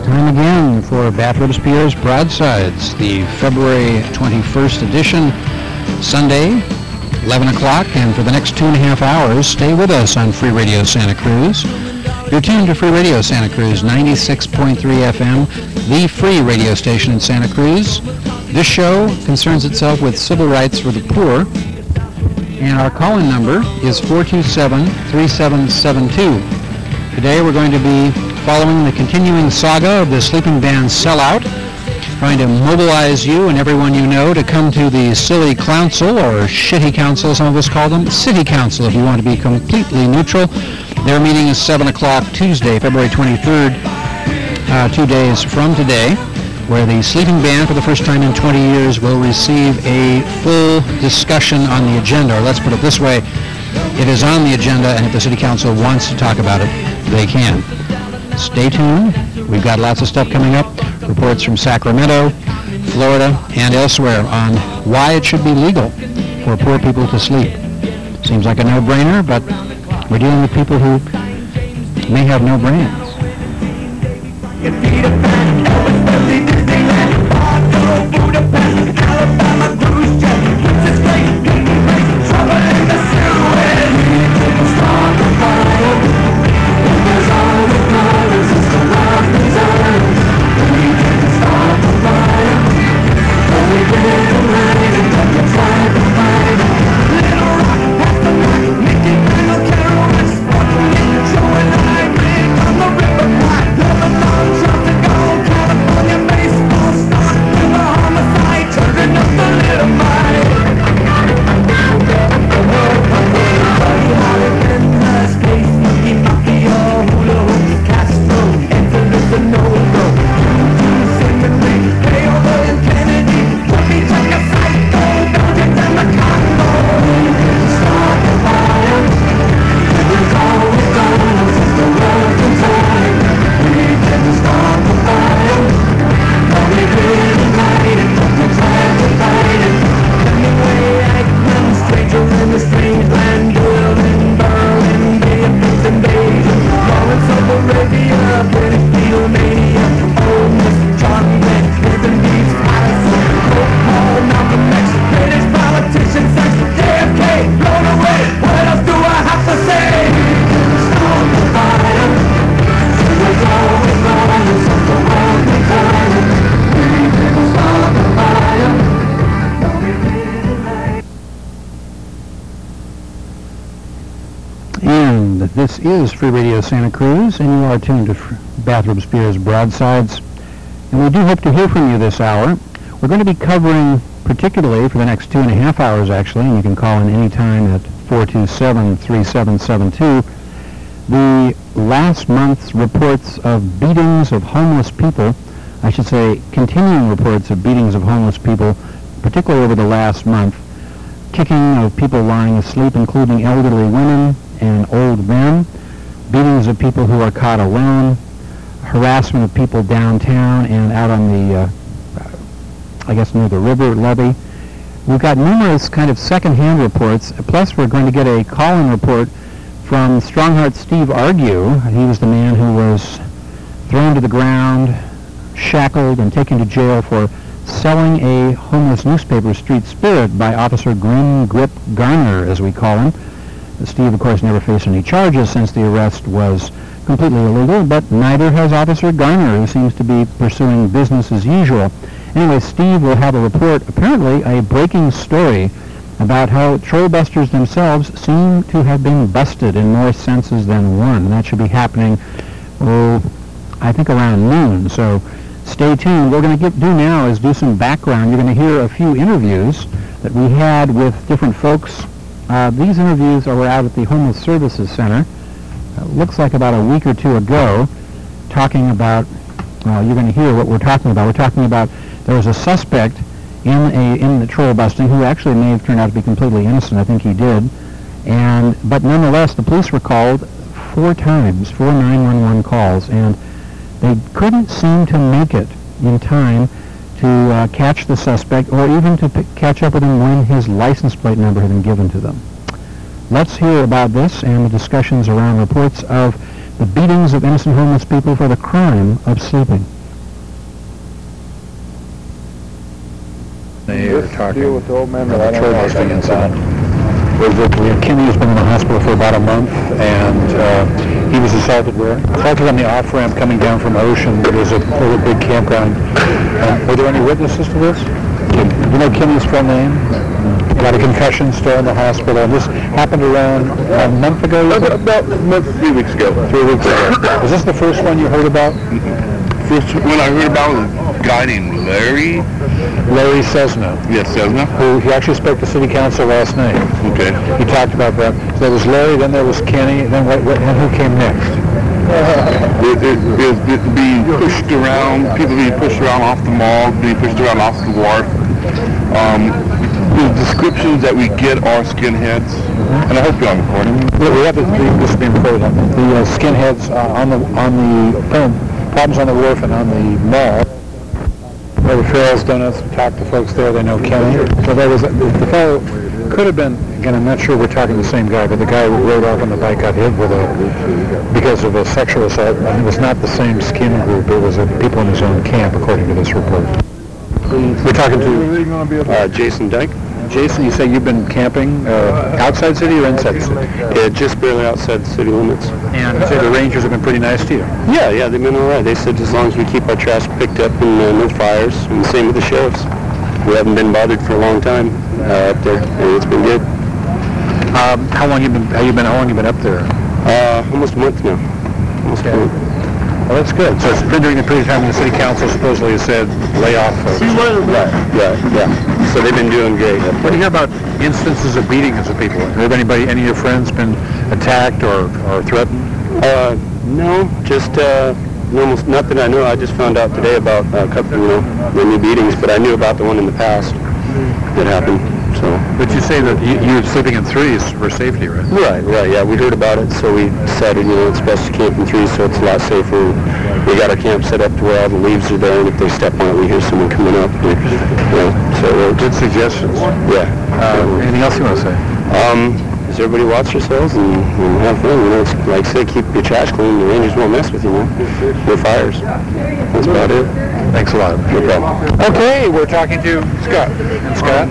Time again for Bath Robespierre's Broadsides, the February 21st edition, Sunday, 11 o'clock, and for the next 2.5 hours, stay with us on Free Radio Santa Cruz. You're tuned to Free Radio Santa Cruz, 96.3 FM, the free radio station in Santa Cruz. This show concerns itself with civil rights for the poor, and our call-in number is 427-3772. Today we're going to be following the continuing saga of the sleeping band Sellout, trying to mobilize you and everyone you know to come to the Silly Council, or Shitty Council, some of us call them, City Council if you want to be completely neutral. Their meeting is 7 o'clock Tuesday, February 23rd, 2 days from today, where the sleeping band, for the first time in 20 years, will receive a full discussion on the agenda. Or let's put it this way, it is on the agenda, and if the City Council wants to talk about it, they can. Stay tuned. We've got lots of stuff coming up. Reports from Sacramento, Florida, and elsewhere on why it should be legal for poor people to sleep. Seems like a no-brainer, but we're dealing with people who may have no brains. This is Free Radio Santa Cruz, and you are tuned to Bath Robespierre's Broadsides. And we do hope to hear from you this hour. We're going to be covering, particularly for the next 2.5 hours actually, and you can call in any time at 427-3772, the last month's reports of beatings of homeless people, I should say continuing reports of beatings of homeless people, particularly over the last month, kicking of people lying asleep, including elderly women and old men, beatings of people who are caught alone, harassment of people downtown and out on the, I guess near the river levee. We've got numerous kind of second-hand reports, plus we're going to get a call-in report from Strongheart Steve Argue. He was the man who was thrown to the ground, shackled, and taken to jail for selling a homeless newspaper, Street Spirit, by Officer Grim Grip Garner, as we call him. Steve, of course, never faced any charges since the arrest was completely illegal, but neither has Officer Garner, who seems to be pursuing business as usual. Anyway, Steve will have a report, apparently a breaking story, about how trollbusters themselves seem to have been busted in more senses than one. And that should be happening, I think around noon. So stay tuned. What we're going to do now is do some background. You're going to hear a few interviews that we had with different folks. These interviews were out at the Homeless Services Center, looks like about a week or two ago, talking about, you're going to hear what we're talking about. We're talking about there was a suspect in the troll busting who actually may have turned out to be completely innocent. I think he did. But nonetheless, the police were called 4 times, 4 911 calls, and they couldn't seem to make it in time to catch the suspect, or even to catch up with him when his license plate number had been given to them. Let's hear about this and the discussions around reports of the beatings of innocent homeless people for the crime of sleeping. talking. Deal with the old man The that I troll don't know busting anything about. incident. Kenny has been in the hospital for about a month, and he was assaulted where? Assaulted on the off-ramp coming down from Ocean. There was a big campground. Were there any witnesses to this? You know Kenny's full name? Got a concussion, still in the hospital. And this happened around a month ago? About 3 weeks ago. 3 weeks ago. Was this the first one you heard about? First one I heard about was a guy named Larry. Larry Cessna. Yes, Cessna. Who he actually spoke to City Council last night. Okay. He talked about that. So there was Larry, then there was Kenny, then and who came next? It being pushed around, people being pushed around off the mall, being pushed around off the wharf. The descriptions that we get are skinheads, and I hope you're on recording. We have this is being recorded. The skinheads on the problems on the wharf and on the mall. There were Farrell's Donuts. Talked to folks there. They know Kenny. So there was the fellow could have been. Again, I'm not sure we're talking the same guy, but the guy who rode off on the bike got hit with because of a sexual assault. And it was not the same skin group. It was people in his own camp, according to this report. We're talking to Jason Dyke. Jason, you say you've been camping outside city or inside the city? Yeah, just barely outside the city limits. And you say the rangers have been pretty nice to you? Yeah, they've been all right. They said as long as we keep our trash picked up and no fires, and the same with the sheriffs. We haven't been bothered for a long time up there, and it's been good. How long you been up there? Almost a month now. Almost a month. Well, that's good. So it's been during the period of time when the city council supposedly has said, lay off folks. See you later. Right, yeah. So they've been doing great. What do you hear about instances of beatings of people? Have any of your friends been attacked or threatened? No, just almost not that I know. I just found out today about a couple, the new beatings, but I knew about the one in the past that happened. So. But you say that you're sleeping in threes for safety, right? Right, yeah. We heard about it, so we decided, it's best to camp in threes, so it's a lot safer. We got our camp set up to where all the leaves are there, and if they step on it, we hear someone coming up. So good suggestions. Yeah. Anything else you want to say? Just everybody watch yourselves and have fun. It's like I say, keep your trash clean. The rangers won't mess with you. No fires. That's about it. Thanks a lot. No problem. Okay, we're talking to Scott. And Scott?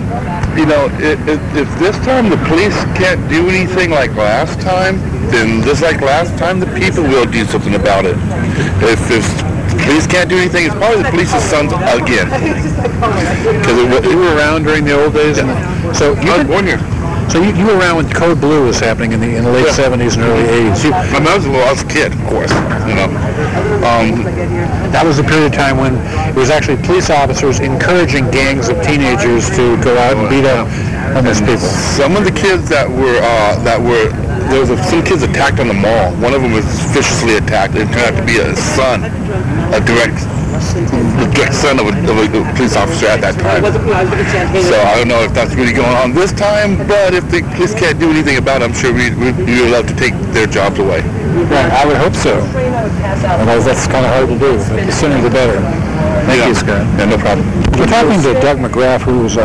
If this time the police can't do anything like last time, then just like last time, the people will do something about it. If the police can't do anything, it's probably the police's sons again. Because you were around during the old days, and so I was born here. So you were around when Code Blue was happening in the late 70s and early 80s. I was a kid, of course. That was a period of time when it was actually police officers encouraging gangs of teenagers to go out and beat up homeless people. Some of the kids there was some kids attacked on the mall. One of them was viciously attacked. It turned out to be a direct son of a police officer at that time. So I don't know if that's really going on this time, but if the police can't do anything about it, I'm sure we'd love to take their jobs away. Right, I would hope so. Otherwise, that's kind of hard to do. But the sooner the better. Thank you, Scott. Yeah, no problem. We're talking to Doug McGrath, who was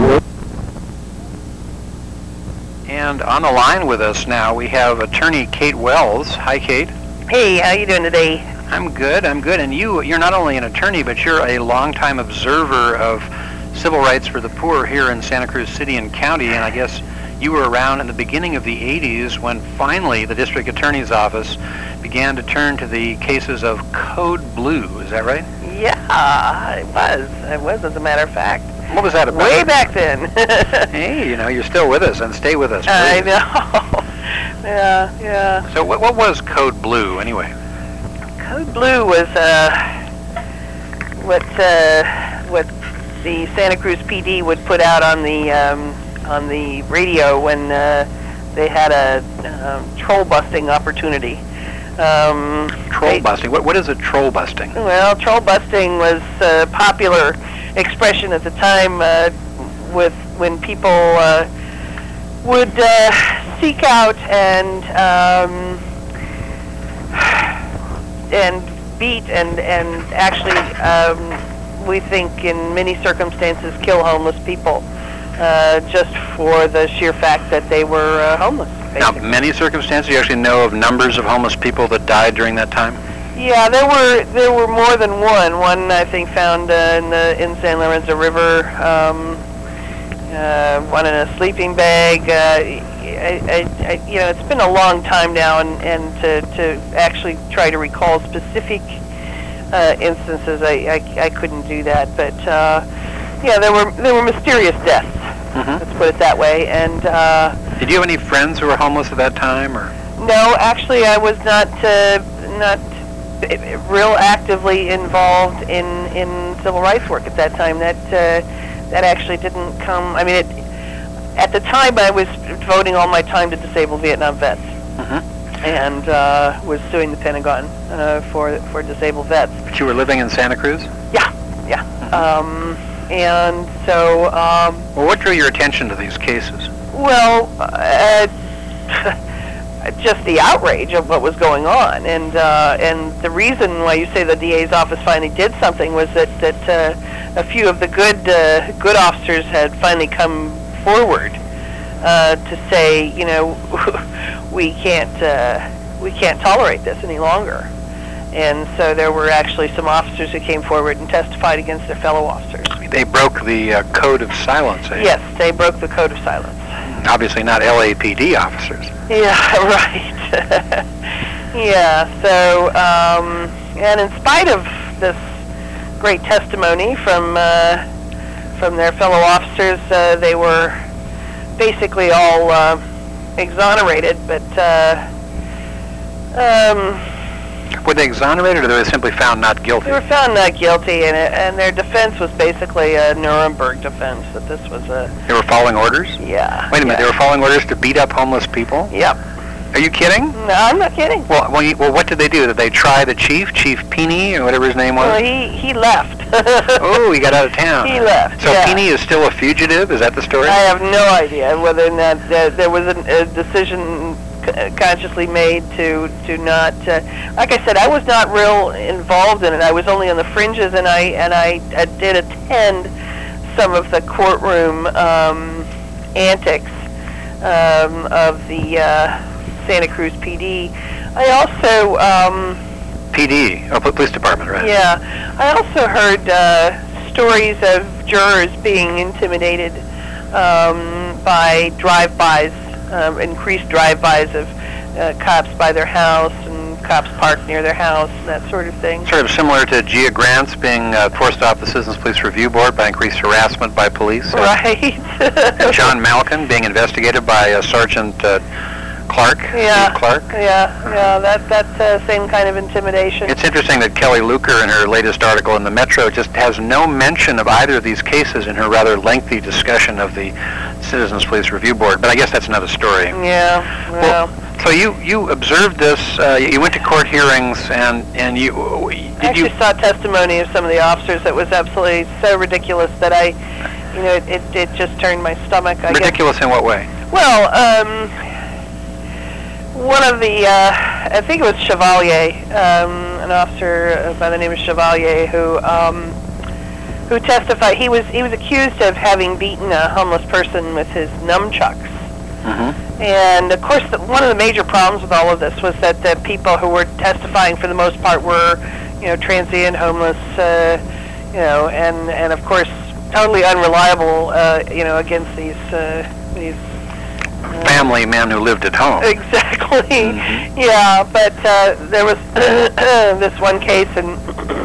and on the line with us now, we have attorney Kate Wells. Hi, Kate. Hey, how you doing today? I'm good. And you're not only an attorney, but you're a longtime observer of civil rights for the poor here in Santa Cruz City and County, and I guess you were around in the beginning of the 80s when finally the district attorney's office began to turn to the cases of Code Blue. Is that right? Yeah, I was, as a matter of fact. What was that about? Way back then. Hey, you're still with us, and stay with us, please. I know. Yeah. So what was Code Blue, anyway? Code Blue was what the Santa Cruz PD would put out on the radio when they had a troll busting opportunity. Troll busting? What is a troll busting? Well, troll busting was a popular expression at the time when people would seek out and beat and actually we think in many circumstances kill homeless people just for the sheer fact that they were homeless. Basically. Now, many circumstances, you actually know of numbers of homeless people that died during that time? Yeah, there were more than one. One I think found in San Lorenzo River, one in a sleeping bag. It's been a long time now, and to actually try to recall specific instances, I couldn't do that. But there were mysterious deaths. Let's put it that way. And did you have any friends who were homeless at that time, or? No, actually, I was not real actively involved in civil rights work at that time. That actually didn't come. I mean, at the time, I was devoting all my time to disabled Vietnam vets, and was suing the Pentagon for disabled vets. But you were living in Santa Cruz? Yeah. And so. Well, what drew your attention to these cases? Well, just the outrage of what was going on, and the reason why you say the DA's office finally did something was that a few of the good officers had finally come forward to say, we can't tolerate this any longer. And so there were actually some officers who came forward and testified against their fellow officers. They broke the code of silence, eh? Yes, they broke the code of silence. Obviously not LAPD officers. Yeah, right. Yeah, so, and in spite of this great testimony from their fellow officers, they were basically all exonerated, but were they exonerated, or they were simply found not guilty? They were found not guilty, and their defense was basically a Nuremberg defense, that this was a... They were following orders? Yeah. Wait a minute, they were following orders to beat up homeless people? Yep. Are you kidding? No, I'm not kidding. Well, what did they do? Did they try the chief, Chief Peeney, or whatever his name was? Well, he left. Oh, he got out of town. He left, So yeah. Peeney is still a fugitive? Is that the story? I have no idea whether or not there was a decision consciously made to not, like I said, I was not real involved in it. I was only on the fringes, and I did attend some of the courtroom antics of the Santa Cruz PD. I also PD, police department, right? Yeah, I also heard stories of jurors being intimidated by drive-bys. Increased drive-bys of cops by their house, and cops parked near their house, and that sort of thing. Sort of similar to Gia Grants being forced off the Citizens Police Review Board by increased harassment by police. Right. And John Malkin being investigated by Sergeant Clark. Yeah. Steve Clark. Yeah. That's same kind of intimidation. It's interesting that Kelly Luker, in her latest article in the Metro, just has no mention of either of these cases in her rather lengthy discussion of the Citizens Police Review Board. But I guess that's another story. Yeah. Well, so you observed this. You went to court hearings, and you I actually saw testimony of some of the officers that was absolutely so ridiculous that it just turned my stomach. Ridiculous in what way? Well, one of the, I think it was Chevalier, an officer by the name of Chevalier, who testified. He was accused of having beaten a homeless person with his nunchucks. And of course, one of the major problems with all of this was that the people who were testifying, for the most part, were, transient homeless, and of course, totally unreliable, against these family man who lived at home. Exactly. Yeah, but there was this one case, and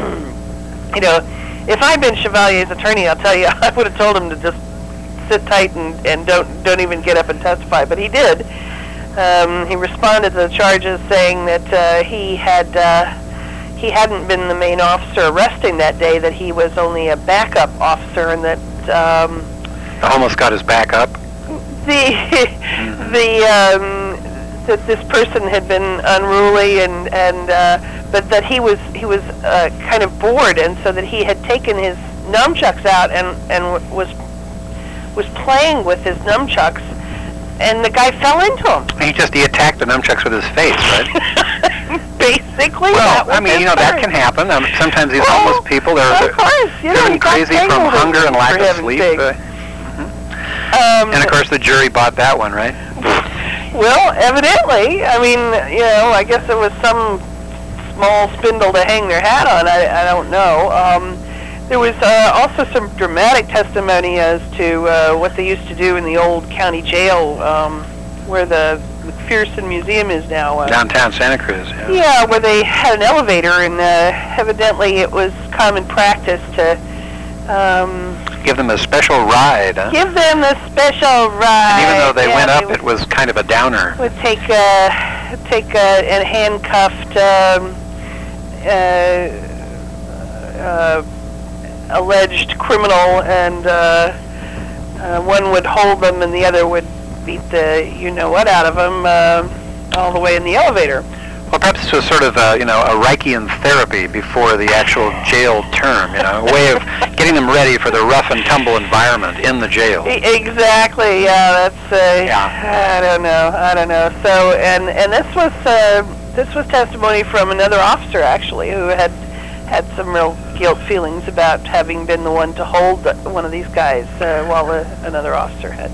if I'd been Chevalier's attorney, I'll tell you, I would have told him to just sit tight and don't even get up and testify. But he did. He responded to the charges, saying that he hadn't been the main officer arresting that day; that he was only a backup officer, and that the homeless got his back up. That this person had been unruly, but that he was kind of bored, and so that he had taken his nunchucks out and was playing with his nunchucks, and the guy fell into him. He attacked the nunchucks with his face, right? Basically. Well, that can happen. Sometimes these homeless people, they're crazy from hunger and lack of sleep. And of course the jury bought that one, right? Well, evidently. I guess it was some small spindle to hang their hat on. I don't know. There was also some dramatic testimony as to what they used to do in the old county jail, where the McPherson Museum is now. Downtown Santa Cruz. Yeah, where they had an elevator, and evidently it was common practice to give them a special ride. Huh? Give them a special ride. And even though they went up, it was kind of a downer. Would take a handcuffed alleged criminal, and one would hold them, and the other would beat the you-know-what out of them all the way in the elevator. Well, perhaps it was sort of a Reichian therapy before the actual jail term, a way of getting them ready for the rough and tumble environment in the jail. Exactly. Yeah, that's. I don't know. So, and this was testimony from another officer actually who had some real guilt feelings about having been the one to hold one of these guys while another officer had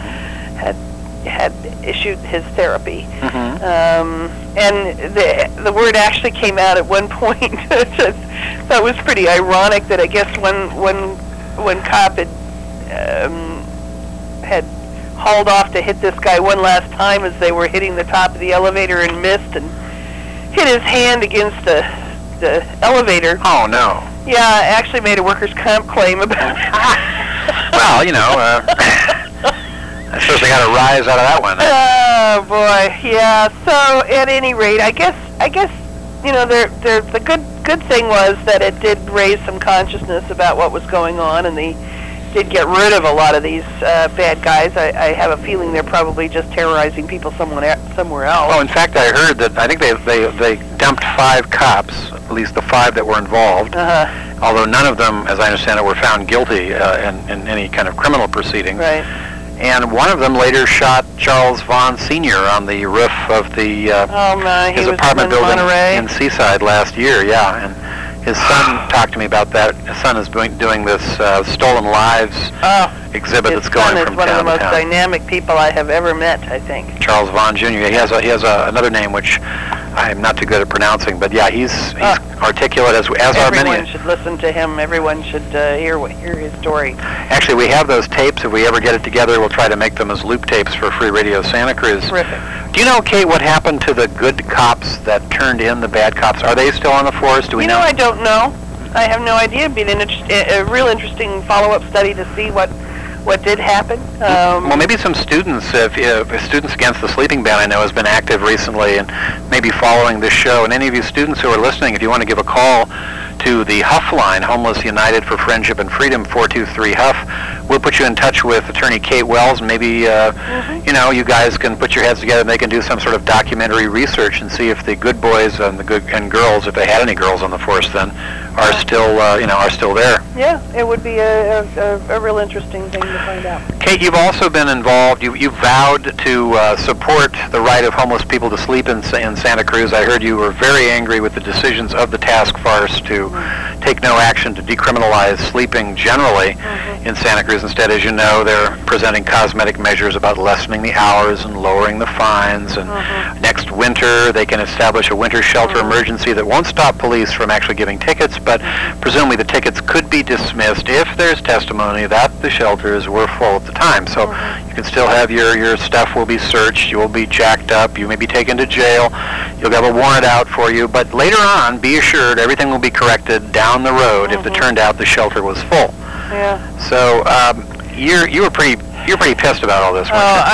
issued his therapy. And the word actually came out at one point. So it was pretty ironic that I guess when cop had hauled off to hit this guy one last time as they were hitting the top of the elevator and missed and hit his hand against the elevator. Oh no. Yeah, I actually made a workers' comp claim about it. Well, I suppose they got a rise out of that one. Oh boy, yeah. So at any rate, I guess the good thing was that it did raise some consciousness about what was going on, and they did get rid of a lot of these bad guys. I have a feeling they're probably just terrorizing people somewhere else. Oh, in fact, I heard that I think they dumped 5 cops, at least the 5 that were involved. Although none of them, as I understand it, were found guilty in any kind of criminal proceeding. Right. And one of them later shot Charles Vaughn Sr. on the roof of his apartment building in Seaside last year. Yeah, and his son talked to me about that. His son is doing this Stolen Lives exhibit that's going from town to town. His son is one of the most dynamic people I have ever met, I think. Charles Vaughn Jr. He has another name which I'm not too good at pronouncing, but yeah, he's articulate as are many. Everyone should listen to him. Everyone should hear his story. Actually, we have those tapes. If we ever get it together, we'll try to make them as loop tapes for Free Radio Santa Cruz. Terrific. Do you know, Kate, what happened to the good cops that turned in the bad cops? Are they still on the force? Do we know? I don't know. I have no idea. It'd be a real interesting follow-up study to see what did happen. Well, maybe some students, if Students Against the Sleeping Ban, I know, has been active recently and maybe following this show. And any of you students who are listening, if you want to give a call to the Huff line, Homeless United for Friendship and Freedom, 423-HUFF, we'll put you in touch with Attorney Kate Wells. Maybe, you guys can put your heads together and they can do some sort of documentary research and see if the good boys and girls, if they had any girls on the force then, are still there. Yeah, it would be a real interesting thing to find out. Kate, you've also been involved. You vowed to support the right of homeless people to sleep in Santa Cruz. I heard you were very angry with the decisions of the task force to take no action to decriminalize sleeping generally in Santa Cruz. Instead, as you know, they're presenting cosmetic measures about lessening the hours and lowering the fines. And next winter, they can establish a winter shelter emergency that won't stop police from actually giving tickets, but presumably the tickets could be dismissed if there's testimony that the shelters were full at the time. So you can still have your stuff will be searched, you will be jacked up, you may be taken to jail, you'll have a warrant out for you, but later on, be assured everything will be corrected down the road if it turned out the shelter was full. Yeah. So you're pretty pissed about all this, weren't you?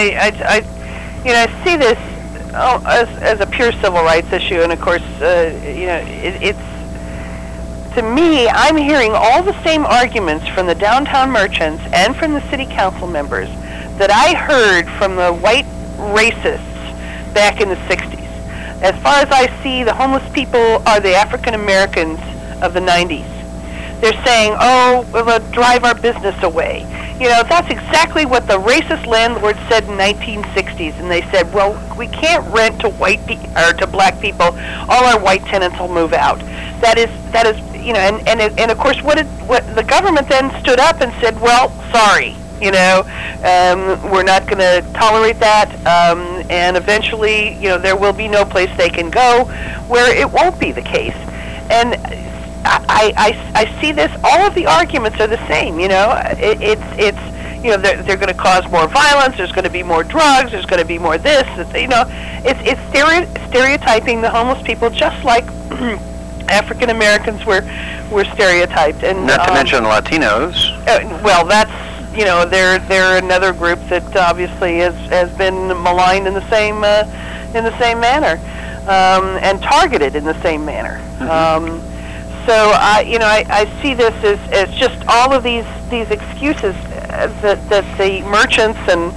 I see this as a pure civil rights issue, and of course, it's. To me, I'm hearing all the same arguments from the downtown merchants and from the city council members that I heard from the white racists back in the 60s. As far as I see, the homeless people are the African Americans of the 90s. They're saying, we'll drive our business away. That's exactly what the racist landlords said in 1960s, and they said, well, we can't rent to to black people. All our white tenants will move out. That is, and of course, what the government then stood up and said, well, sorry, we're not going to tolerate that, and eventually, there will be no place they can go where it won't be the case. And I see this. All of the arguments are the same. It's you know, they're going to cause more violence. There's going to be more drugs. There's going to be more this. It's stereotyping the homeless people, just like African Americans were stereotyped. And not to mention Latinos. Well, that's they're another group that obviously has been maligned in the same manner, and targeted in the same manner. Mm-hmm. So I see this as just all of these excuses that the merchants and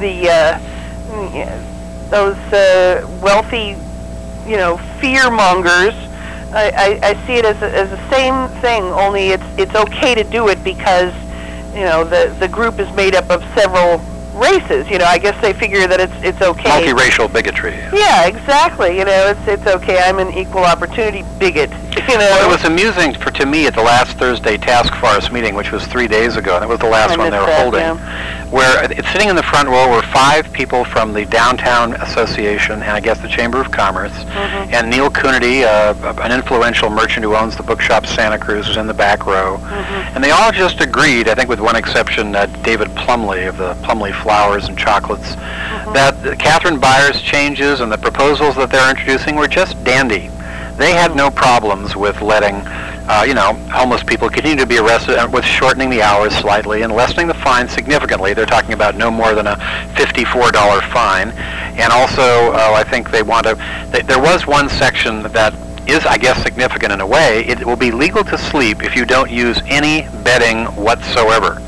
those wealthy fear mongers. I see it as the same thing. Only it's okay to do it because the group is made up of several races. I guess they figure that it's okay. Multiracial bigotry. Yeah, exactly. It's okay. I'm an equal opportunity bigot. Well, it was amusing to me at the last Thursday task force meeting, which was 3 days ago, and it was the last one they were holding, where it's sitting in the front row were 5 people from the Downtown Association and I guess the Chamber of Commerce, mm-hmm. and Neil Coonerty, an influential merchant who owns the bookshop Santa Cruz, was in the back row, mm-hmm. and they all just agreed, I think with one exception, David Plumley of the Plumley Flowers and Chocolates, mm-hmm. that Catherine Byers' changes and the proposals that they're introducing were just dandy. They had no problems with letting, homeless people continue to be arrested, with shortening the hours slightly and lessening the fine significantly. They're talking about no more than a $54 fine. And also, I think they want to, there was one section that is, I guess, significant in a way. It will be legal to sleep if you don't use any bedding whatsoever.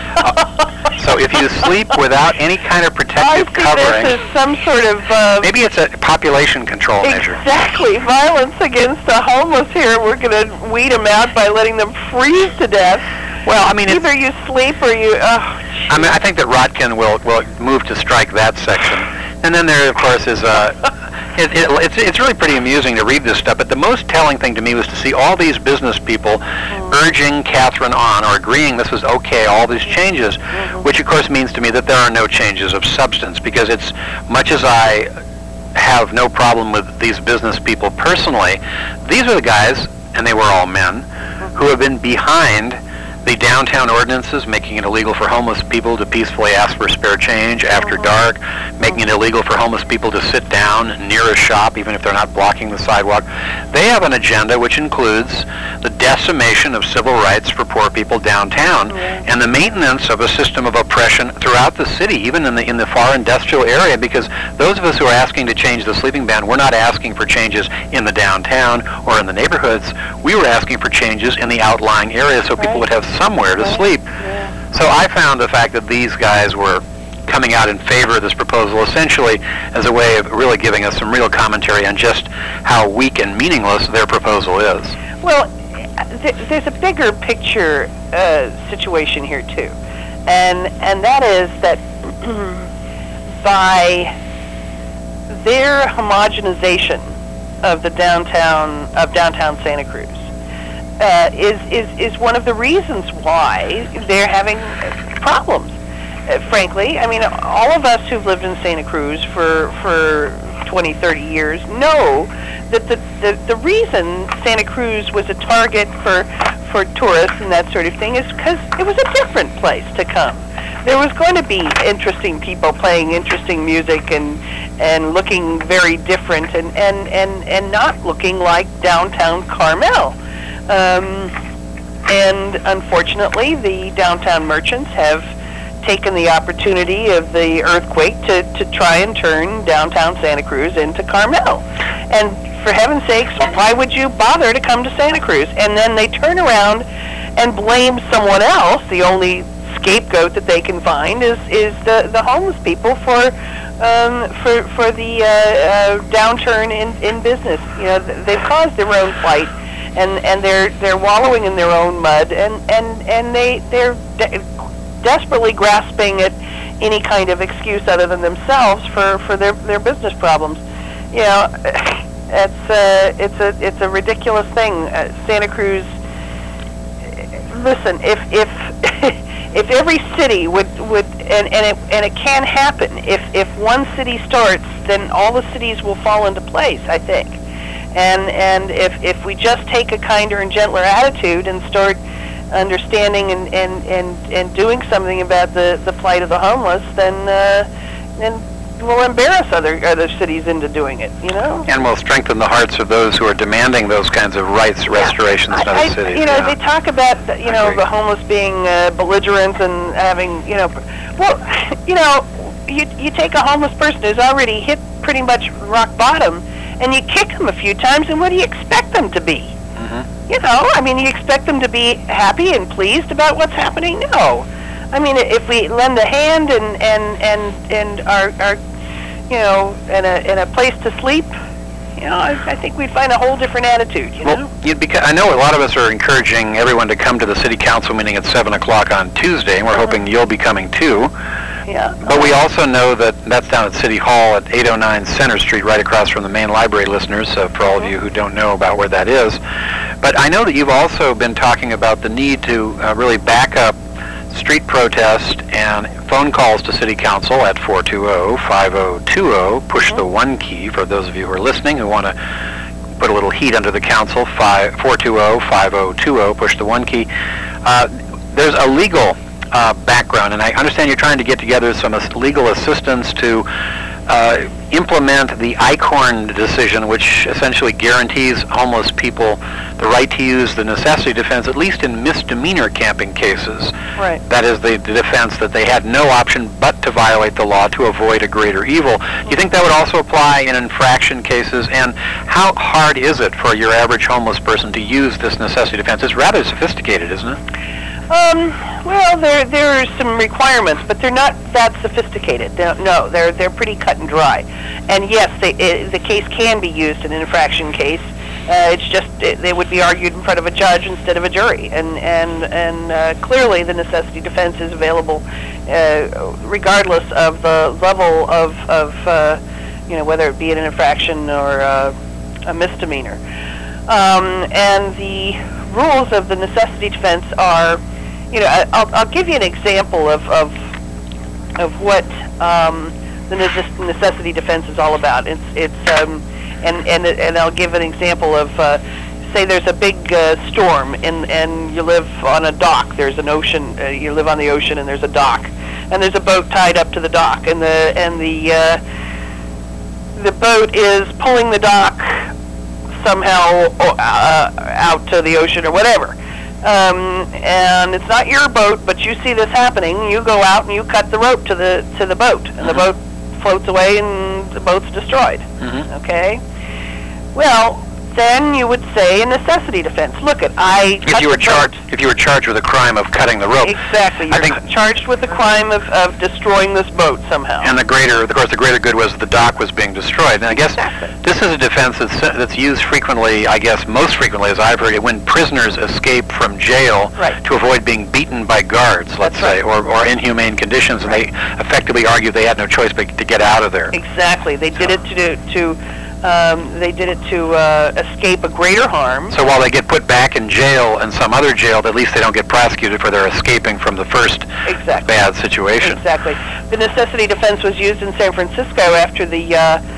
So if you sleep without any kind of protective covering, this is some sort of maybe it's a population control measure. Exactly, violence against the homeless here. We're going to weed them out by letting them freeze to death. Well, I mean, either you sleep or you. I mean, I think that Rotkin will move to strike that section, and then there, of course, is it's really pretty amusing to read this stuff. But the most telling thing to me was to see all these business people urging Catherine on, or agreeing this was okay, all these changes, which of course means to me that there are no changes of substance, because it's, much as I have no problem with these business people personally, these are the guys, and they were all men, who have been behind the downtown ordinances, making it illegal for homeless people to peacefully ask for spare change after dark, making it illegal for homeless people to sit down near a shop even if they're not blocking the sidewalk. They have an agenda which includes the decimation of civil rights for poor people downtown, and the maintenance of a system of oppression throughout the city, even in the far industrial area, because those of us who are asking to change the sleeping ban, we're not asking for changes in the downtown or in the neighborhoods. We were asking for changes in the outlying areas so people would have somewhere to sleep. So I found the fact that these guys were coming out in favor of this proposal essentially as a way of really giving us some real commentary on just how weak and meaningless their proposal is. Well, there's a bigger picture situation here too, and that is that by their homogenization of the downtown Santa Cruz, is one of the reasons why they're having problems. Frankly, I mean, all of us who've lived in Santa Cruz for 20, 30 years know that the reason Santa Cruz was a target for tourists and that sort of thing is because it was a different place to come. There was going to be interesting people playing interesting music and looking very different and not looking like downtown Carmel. And unfortunately, the downtown merchants have taken the opportunity of the earthquake to try and turn downtown Santa Cruz into Carmel. And for heaven's sakes, why would you bother to come to Santa Cruz? And then they turn around and blame someone else. The only scapegoat that they can find is the homeless people for the downturn in business. They've caused their own plight. And they're wallowing in their own mud, and they're desperately grasping at any kind of excuse other than themselves for their business problems. It's a ridiculous thing. Santa Cruz. Listen, if every city would and it can happen. If one city starts, then all the cities will fall into place, I think. And if we just take a kinder and gentler attitude and start understanding and doing something about the plight of the homeless, then we'll embarrass other cities into doing it, you know? And will strengthen the hearts of those who are demanding those kinds of rights restorations in other cities. You know, they talk about, you know, the homeless being belligerent and having, you know, well, you know, you take a homeless person who's already hit pretty much rock bottom, and you kick them a few times, and what do you expect them to be? Mm-hmm. You know, I mean, you expect them to be happy and pleased about what's happening? No. I mean, if we lend a hand and are you know, in a place to sleep, you know, I think we'd find a whole different attitude, you know? I know a lot of us are encouraging everyone to come to the city council meeting at 7 o'clock on Tuesday, and we're hoping you'll be coming too. Yeah. But we also know that that's down at City Hall at 809 Center Street, right across from the main library, listeners, for all of you who don't know about where that is. But I know that you've also been talking about the need to really back up street protest and phone calls to City Council at 420-5020. Push the 1 key for those of you who are listening who want to put a little heat under the council. 420-5020. Push the 1 key. There's a legal background, and I understand you're trying to get together some legal assistance to implement the ICORN decision, which essentially guarantees homeless people the right to use the necessity defense, at least in misdemeanor camping cases. Right. That is the defense that they had no option but to violate the law to avoid a greater evil. Do you think that would also apply in infraction cases? And how hard is it for your average homeless person to use this necessity defense? It's rather sophisticated, isn't it? Well, there are some requirements, but they're not that sophisticated. No, they're pretty cut and dry. And yes, the case can be used in an infraction case. It's just they would be argued in front of a judge instead of a jury. And clearly, the necessity defense is available, regardless of the level of you know, whether it be an infraction or a misdemeanor. And the rules of the necessity defense are, you know, I'll give you an example of what the necessity defense is all about. And I'll give an example of, say there's a big storm and you live on a dock. There's an ocean. You live on the ocean and there's a dock, and there's a boat tied up to the dock, and the boat is pulling the dock somehow out to the ocean or whatever. And it's not your boat, but you see this happening. You go out and you cut the rope to the boat, and the boat floats away and the boat's destroyed. Okay? Well, then you would say a necessity defense. Look, if you were charged with a crime of cutting the rope. Exactly. You're charged with the crime of destroying this boat somehow. And of course, the greater good was the dock was being destroyed. And I guess this is a defense that's used frequently, I guess most frequently, as I've heard it, when prisoners escape from jail to avoid being beaten by guards, let's say, or inhumane conditions, and they effectively argue they had no choice but to get out of there. Exactly. They did it to escape a greater harm. So while they get put back in jail and some other jail, at least they don't get prosecuted for their escaping from the first bad situation. Exactly. The necessity defense was used in San Francisco after the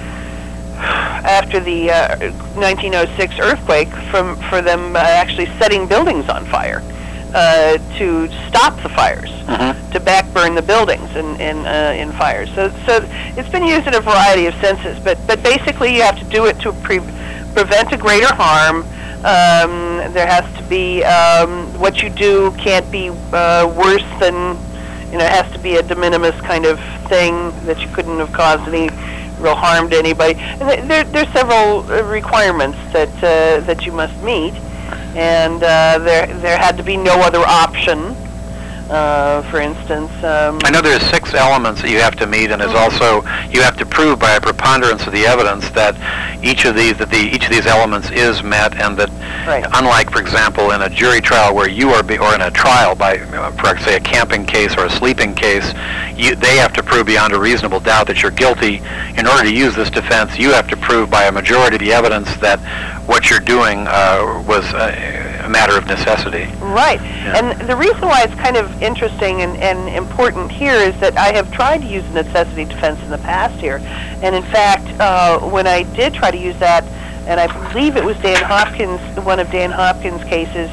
1906 earthquake for them actually setting buildings on fire to stop the fires, to backburn the buildings in fires. So it's been used in a variety of senses, but basically you have to do it to prevent a greater harm. There has to be what you do can't be worse than, you know, it has to be a de minimis kind of thing that you couldn't have caused any real harm to anybody. And there's several requirements that you must meet. And there had to be no other option. For instance, I know there's 6 elements that you have to meet, and there's also you have to prove by a preponderance of the evidence that each of these elements is met, and that unlike, for example, in a jury trial where you are, or in a trial by, for say, a camping case or a sleeping case, they have to prove beyond a reasonable doubt that you're guilty. In order to use this defense, you have to prove by a majority of the evidence that what you're doing was a matter of necessity. Right. Yeah. And the reason why it's kind of interesting and important here is that I have tried to use necessity defense in the past here. And in fact, when I did try to use that and I believe it was Dan Hopkins, one of Dan Hopkins' cases,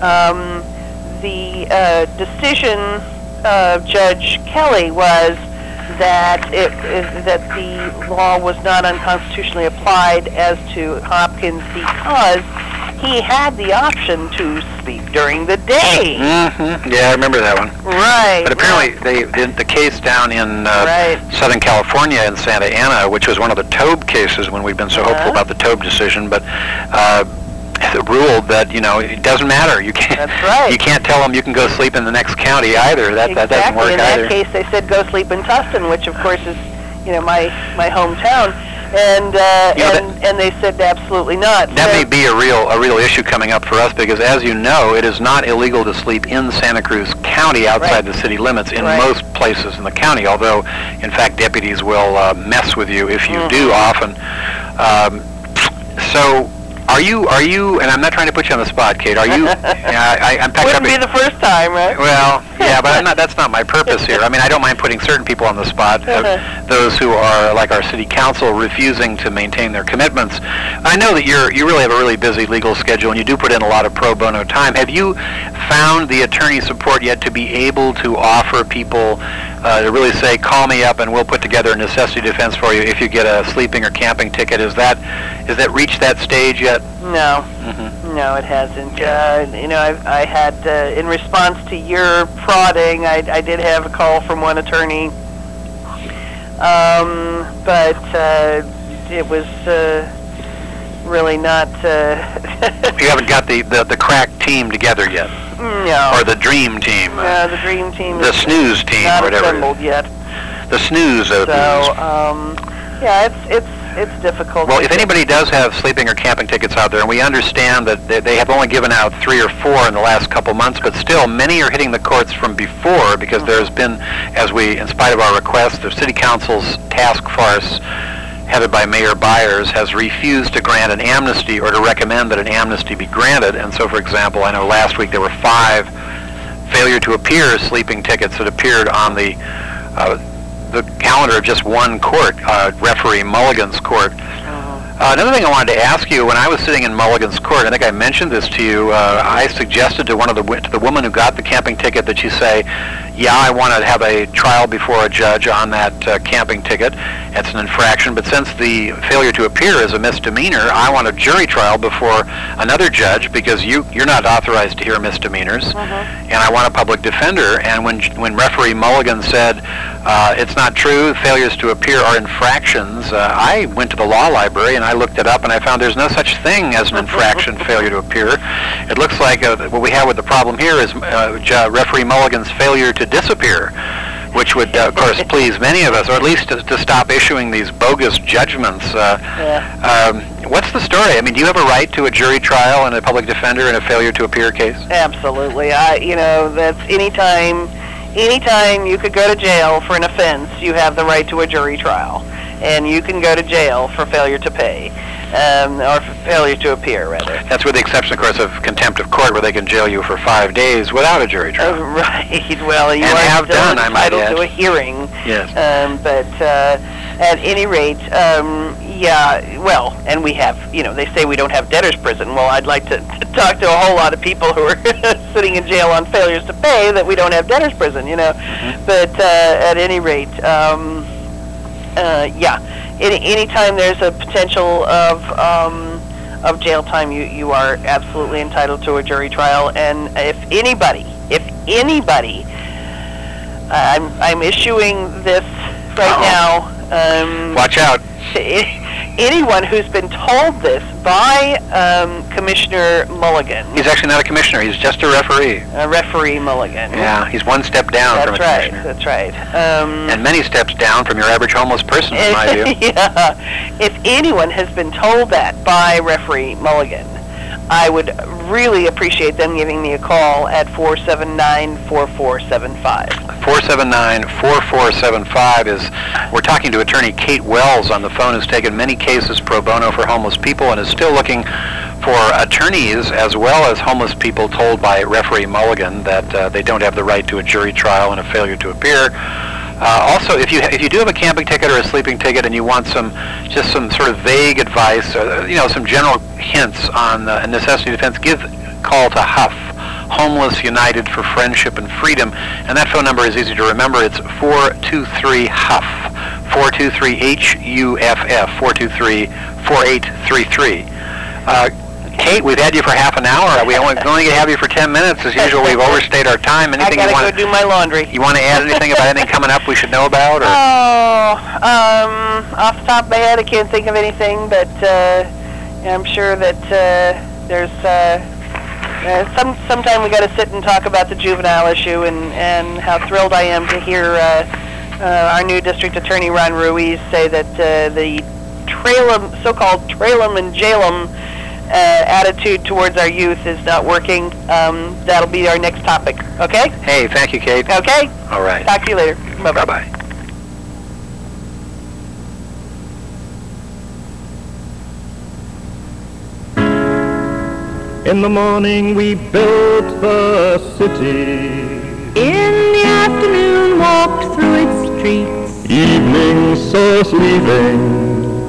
the decision of Judge Kelly was that that the law was not unconstitutionally applied as to Hopkins because he had the option to sleep during the day. Mm-hmm. Yeah, I remember that one. Right. But apparently, the case down in Southern California in Santa Ana, which was one of the Tobe cases when we've been so hopeful about the Tobe decision, but ruled that it doesn't matter. You can't. That's right. You can't tell them you can go sleep in the next county either. That doesn't work in either. In that case, they said go sleep in Tustin, which of course is my hometown. And and they said absolutely not. That may be a real issue coming up for us because, as you know, it is not illegal to sleep in Santa Cruz County outside the city limits in most places in the county. Although, in fact, deputies will mess with you if you do often. So. Are you? And I'm not trying to put you on the spot, Kate. Are you? I'm Wouldn't be the first time, right? Well, yeah, but that's not my purpose here. I mean, I don't mind putting certain people on the spot. Those who are like our city council refusing to maintain their commitments. I know that you really have a really busy legal schedule, and you do put in a lot of pro bono time. Have you found the attorney support yet to be able to offer people to really say, call me up and we'll put together a necessity defense for you if you get a sleeping or camping ticket? Is that reached that stage yet? No, no, it hasn't. I had, in response to your prodding, I did have a call from one attorney, but it was really not. You haven't got the crack team together yet. No. Or the dream team. No, the dream team. The snooze team, not whatever. assembled yet. The snooze. So, yeah, it's difficult. Well, if anybody does have sleeping or camping tickets out there, and we understand that they have only given out 3 or 4 in the last couple months, but still many are hitting the courts from before because there's been, in spite of our request, the City Council's task force headed by Mayor Byers has refused to grant an amnesty or to recommend that an amnesty be granted. And so, for example, I know last week there were 5 failure to appear sleeping tickets that appeared on the calendar of just one court, referee Mulligan's court. Another thing I wanted to ask you, when I was sitting in Mulligan's court, I think I mentioned this to you, I suggested to the woman who got the camping ticket that she say, yeah, I want to have a trial before a judge on that camping ticket. It's an infraction, but since the failure to appear is a misdemeanor, I want a jury trial before another judge because you're not authorized to hear misdemeanors, and I want a public defender. And when referee Mulligan said it's not true, failures to appear are infractions, I went to the law library and I looked it up and I found there's no such thing as an infraction failure to appear. It looks like what we have with the problem here is referee Mulligan's failure to disappear, which would, of course, please many of us, or at least to stop issuing these bogus judgments. What's the story? I mean, do you have a right to a jury trial and a public defender in a failure to appear case? Absolutely. That's anytime you could go to jail for an offense, you have the right to a jury trial. And you can go to jail for failure to pay, or for failure to appear, rather. That's with the exception, of course, of contempt of court, where they can jail you for 5 days without a jury trial. Right. Well, you and are still entitled to a hearing. Yes. But at any rate, yeah. Well, and we have, they say we don't have debtor's prison. Well, I'd like to talk to a whole lot of people who are sitting in jail on failures to pay that we don't have debtor's prison. But at any rate. Yeah. Anytime there's a potential of jail time, you are absolutely entitled to a jury trial. And if anybody, I'm issuing this right now. Watch out. Anyone who's been told this by Commissioner Mulligan. He's actually not a commissioner. He's just a referee. Referee Mulligan. Yeah, he's one step down from a commissioner. That's right. And many steps down from your average homeless person, in my view. Yeah. If anyone has been told that by Referee Mulligan, I would really appreciate them giving me a call at 479-4475. 479-4475 we're talking to attorney Kate Wells on the phone, who's taken many cases pro bono for homeless people and is still looking for attorneys as well as homeless people told by referee Mulligan that they don't have the right to a jury trial and a failure to appear. Also, if you do have a camping ticket or a sleeping ticket and you want some sort of vague advice, or, some general hints on necessity defense, give a call to HUF, Homeless United for Friendship and Freedom, and that phone number is easy to remember. It's 423-HUF, 423-HUFF, 423-4833. Kate, we've had you for half an hour. We only going to have you for 10 minutes. As usual, we've overstayed our time. Anything I gotta go do my laundry. You want to add anything about anything coming up we should know about? Or? Off the top of my head, I can't think of anything, but I'm sure that there's sometime we got to sit and talk about the juvenile issue, and how thrilled I am to hear our new district attorney Ron Ruiz say that the so-called trail 'em and jail 'em attitude towards our youth is not working. That'll be our next topic. Okay? Hey, thank you, Kate. Okay? All right. Talk to you later. Bye-bye. Bye-bye. In the morning we built the city. In the afternoon walked through its streets. Evening saw us leaving.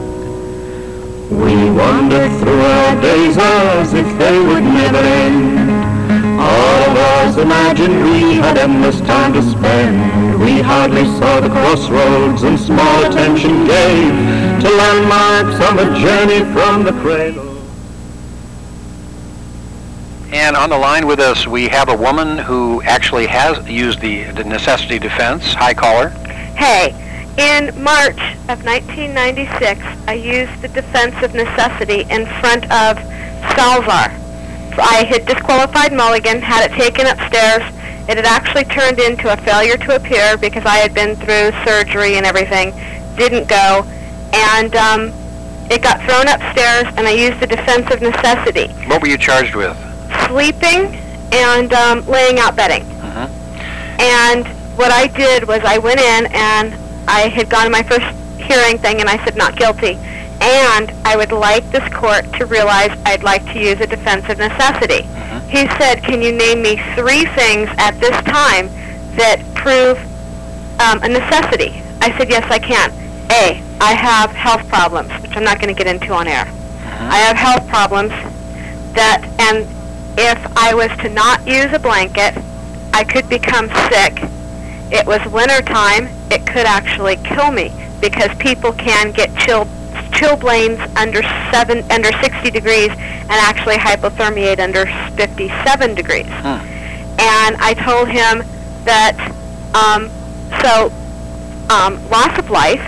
We wandered through our days as if they would never end. All of us imagined we had endless time to spend. We hardly saw the crossroads and small attention gave to landmarks on the journey from the cradle. And on the line with us, we have a woman who actually has used the necessity defense. Hi, caller. Hey, in March of 1996, I used the defense of necessity in front of Salazar. I had disqualified Mulligan, had it taken upstairs. It had actually turned into a failure to appear because I had been through surgery and everything, didn't go, and it got thrown upstairs, and I used the defense of necessity. What were you charged with? Sleeping and laying out bedding. And what I did was I went in and I had gone to my first hearing thing and I said not guilty. And I would like this court to realize I'd like to use a defense of necessity. He said, can you name me 3 things at this time that prove a necessity? I said, yes, I can. A, I have health problems, which I'm not going to get into on air. I have health problems and if I was to not use a blanket, I could become sick. It was winter time. It could actually kill me because people can get chilblains under 60 degrees and actually hypothermiate under 57 degrees. And I told him that loss of life,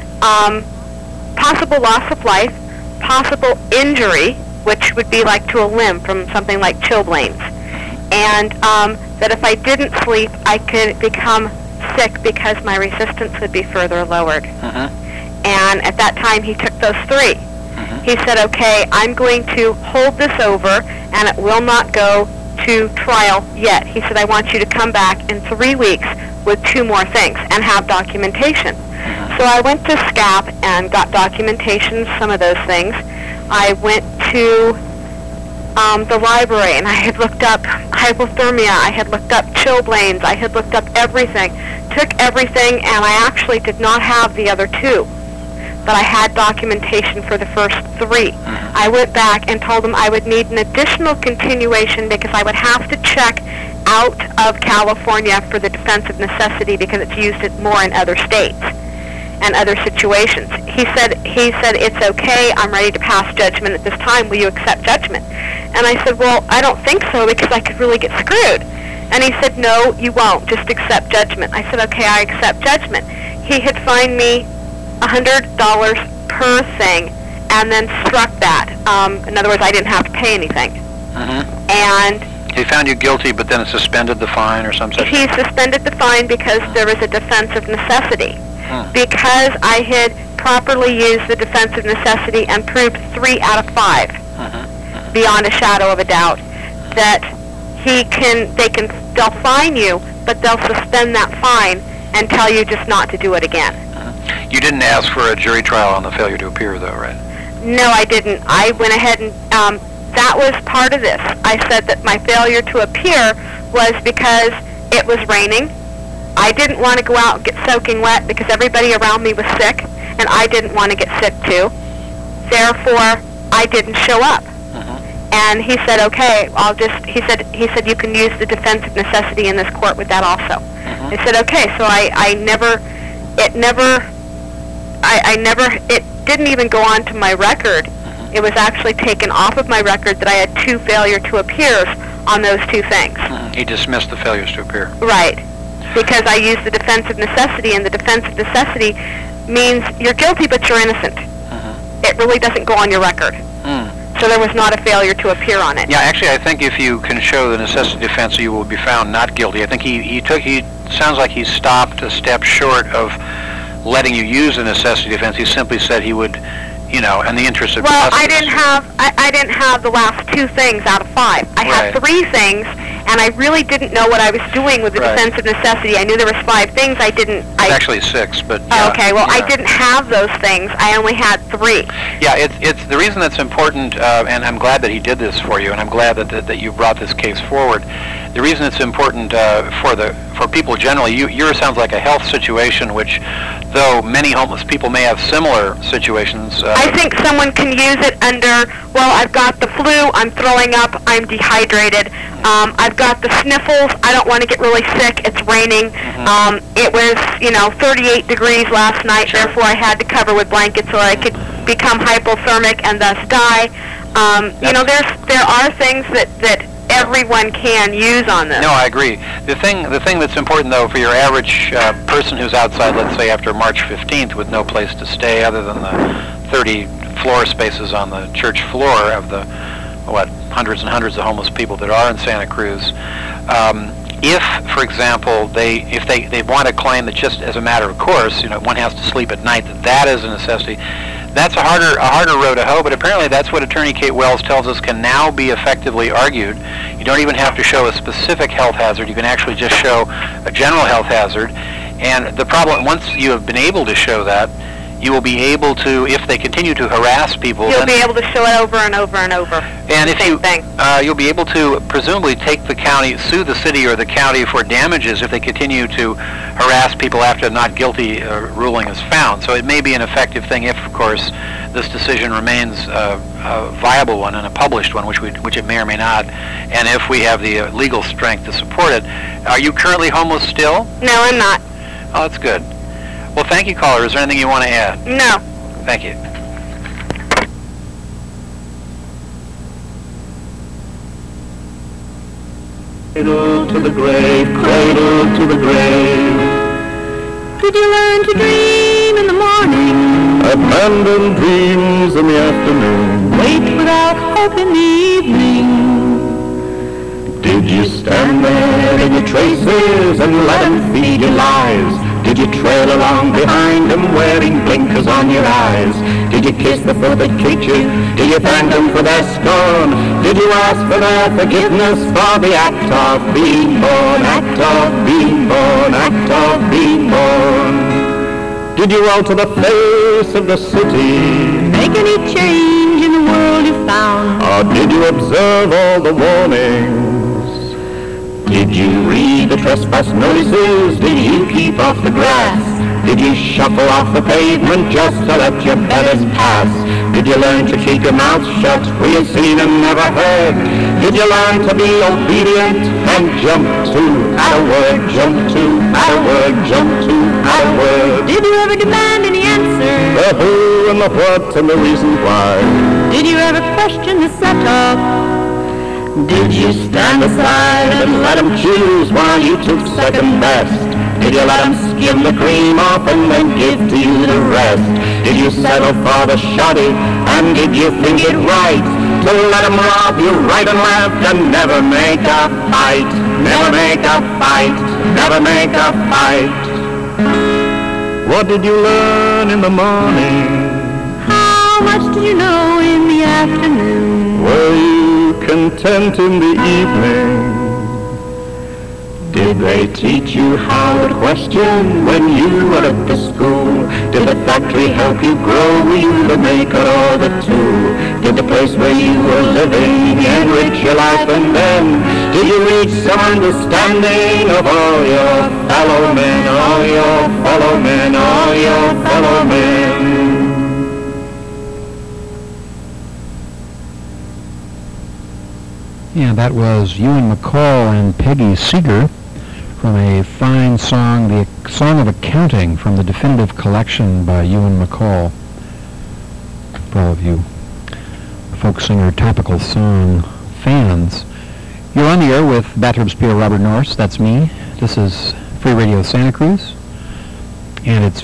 possible loss of life, possible injury, which would be like to a limb from something like chilblains, and that if I didn't sleep, I could become sick because my resistance would be further lowered. And at that time, he took those 3. He said, okay, I'm going to hold this over, and it will not go to trial yet. He said, I want you to come back in 3 weeks with 2 more things and have documentation. So I went to SCAP and got documentation, some of those things. I went to the library, and I had looked up hypothermia, I had looked up chilblains, I had looked up everything, took everything, and I actually did not have the other 2, but I had documentation for the first 3. I went back and told them I would need an additional continuation because I would have to check out of California for the defense of necessity because it's used it more in other states and other situations. He said, it's okay, I'm ready to pass judgment at this time, will you accept judgment? And I said, well, I don't think so because I could really get screwed. And he said, no, you won't, just accept judgment. I said, okay, I accept judgment. He had fined me $100 per thing and then struck that. In other words, I didn't have to pay anything. And he found you guilty, but then suspended the fine or some such? He suspended the fine because there was a defense of necessity. Because I had properly used the defense of necessity and proved 3 out of 5, beyond a shadow of a doubt, that they'll fine you, but they'll suspend that fine and tell you just not to do it again. You didn't ask for a jury trial on the failure to appear, though, right? No, I didn't. I went ahead and that was part of this. I said that my failure to appear was because it was raining, I didn't want to go out and get soaking wet because everybody around me was sick, and I didn't want to get sick too. Therefore, I didn't show up. And he said, okay, he said, you can use the defense of necessity in this court with that also. I said, okay, so it didn't even go on to my record. It was actually taken off of my record that I had 2 failure to appears on those 2 things. He dismissed the failures to appear. Right. Because I used the defense of necessity, and the defense of necessity means you're guilty but you're innocent. It really doesn't go on your record. So there was not a failure to appear on it. Yeah, actually, I think if you can show the necessity defense, you will be found not guilty. I think he sounds like he stopped a step short of letting you use the necessity defense. He simply said he would, in the interest of justice. Well, I didn't have the last 2 things out of 5. I had 3 things, and I really didn't know what I was doing with the defense of necessity. I knew there was 5 things. It's actually 6, but okay. Well, I didn't have those things. I only had 3. Yeah, it's the reason that's important, and I'm glad that he did this for you, and I'm glad that you brought this case forward. The reason it's important for people generally, yours sounds like a health situation, which, though many homeless people may have similar situations. I think someone can use it under, well, I've got the flu, I'm throwing up, I'm dehydrated, I've got the sniffles, I don't want to get really sick, it's raining, it was, 38 degrees last night, therefore I had to cover with blankets or I could become hypothermic and thus die. There are things that everyone can use on this. No, I agree. The thing that's important, though, for your average person who's outside, let's say after March 15th with no place to stay other than the 30 floor spaces on the church floor of the, hundreds and hundreds of homeless people that are in Santa Cruz, if, for example, if they want to claim that just as a matter of course, one has to sleep at night, that is a necessity, that's a harder road to hoe, but apparently that's what Attorney Kate Wells tells us can now be effectively argued. You don't even have to show a specific health hazard. You can actually just show a general health hazard. And the problem, once you have been able to show that, you will be able to, if they continue to harass people... You'll be able to show it over and over and over. And if Same thing. You'll be able to presumably take the county, sue the city or the county for damages if they continue to harass people after a not guilty ruling is found. So it may be an effective thing if, of course, this decision remains a viable one and a published one, which it may or may not, and if we have the legal strength to support it. Are you currently homeless still? No, I'm not. Oh, that's good. Well, thank you, caller. Is there anything you want to add? No. Thank you. Cradle to the grave, cradle to the grave. Did you learn to dream in the morning? Abandon dreams in the afternoon. Wait without hope in the evening. Did you stand there in the traces and let them feed you lies? Did you trail along behind them wearing blinkers on your eyes? Did you kiss the foot that kicked you? Did you thank them for their scorn? Did you ask for their forgiveness for the act of being born? Act of being born, act of being born. Did you alter the face of the city? Make any change in the world you found? Or did you observe all the warnings? Did you read the trespass notices? Did you keep off the grass? Did you shuffle off the pavement just to let your betters pass? Did you learn to keep your mouth shut? Were you seen and never heard? Did you learn to be obedient and jump to at a word, jump to at a word, jump to at a word? Did you ever demand any answer? The who and the what and the reason why? Did you ever question the setup? Did you stand aside and let them choose while you took second best? Did you let them skim the cream off and then give to you the rest? Did you settle for the shoddy and did you think it right to let them rob you right and left and never make a fight? Never make a fight, never make a fight. What did you learn in the morning? How much did you know in the afternoon? Were you content in the evening? Did they teach you how to question when you were at the school? Did the factory help you grow? Were you the maker or the tool? Did the place where you were living enrich your life? And then till you reach some understanding of all your fellow men, all your fellow men, all your fellow men. Yeah, that was Ewan McCall and Peggy Seeger from a fine song, The Song of Accounting, from the Definitive Collection by Ewan McCall. For all of you folk singer topical song fans. You're on the air with Bathurb Spear Robert Norris, that's me. This is Free Radio Santa Cruz, and it's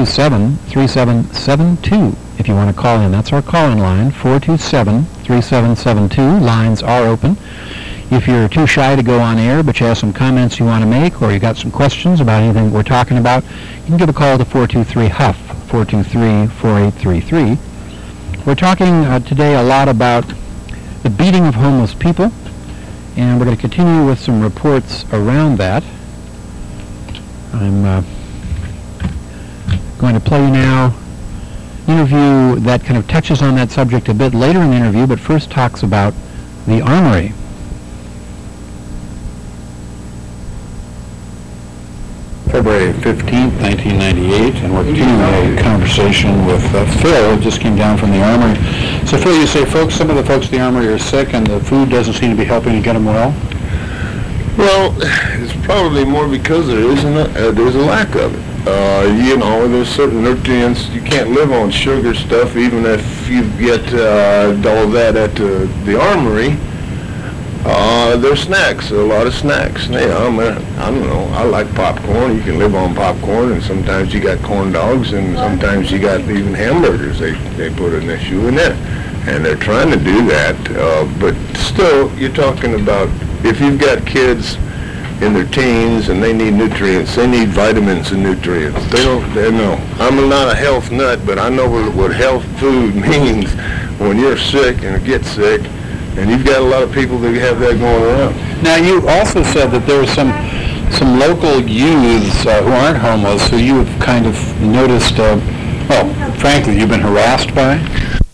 427-3772 if you want to call in. That's our call-in line, 427-3772. Lines are open. If you're too shy to go on air, but you have some comments you want to make, or you got some questions about anything we're talking about, you can give a call to 423-HUFF, 423-4833. We're talking today a lot about the beating of homeless people, and we're going to continue with some reports around that. I'm going to play you now an interview that kind of touches on that subject a bit later in the interview, but first talks about the Armory. February 15th, 1998, and we're continuing a conversation with Phil, who just came down from the Armory. So Phil, you say some of the folks at the Armory are sick and the food doesn't seem to be helping to get them well? Well, it's probably more because there's a lack of it. There's certain nutrients. You can't live on sugar stuff even if you get all that at the Armory. There's snacks, a lot of snacks. I don't know, I like popcorn. You can live on popcorn, and sometimes you got corn dogs, and sometimes you got even hamburgers they put an issue in there. And they're trying to do that, but still, you're talking about if you've got kids in their teens and they need nutrients, they need vitamins and nutrients. They know. I'm not a health nut, but I know what health food means when you're sick and get sick. And you've got a lot of people that have that going around. Now, you also said that there are some local youths who aren't homeless who you have kind of noticed, frankly, you've been harassed by?